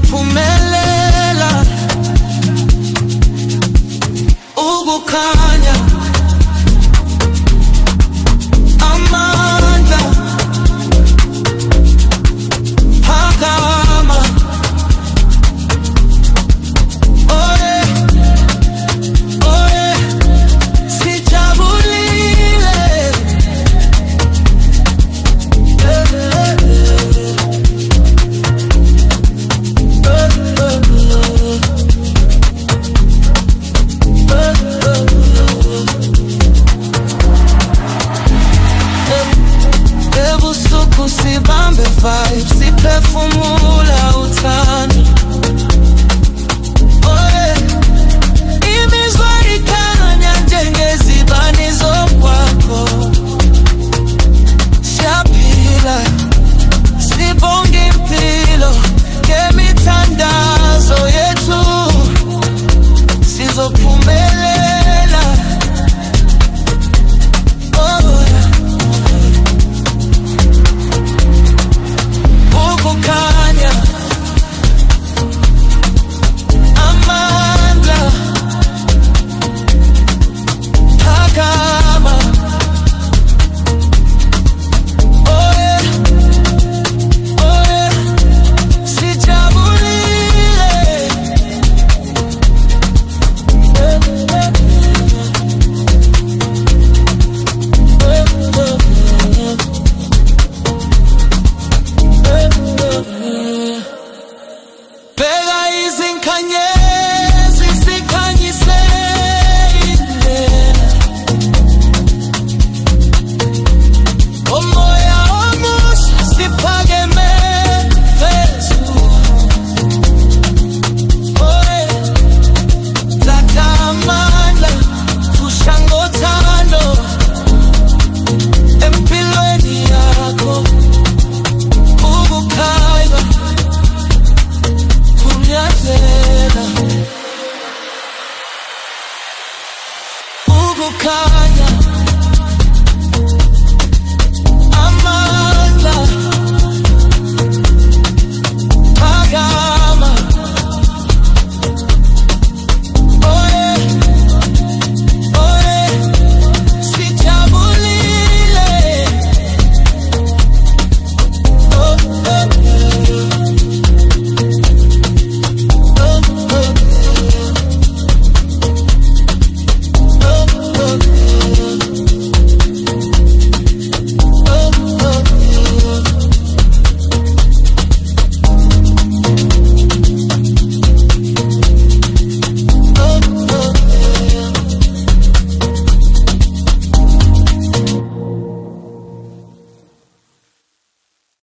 sizophumelela. Ukukhanya amandla phakama. Oye, oye, sijabulile. Ebusuku sibambe vibes, siphefumula uthando. Oye, imizwa ikhanya njengezibane zokwakho. Siyaphila, sibonga impilo ngemithandazo yethu. Sizophumelela. Ukukhanya amandla phakama. Oye, oye, sijabulile. Bheka izinkanyezi sikhanyise indlela. Umoya omusha siphakeme phezulu. Oye, thatha amandla, pusha ngothando empilweni yakho. Ukukhanya ukukhanya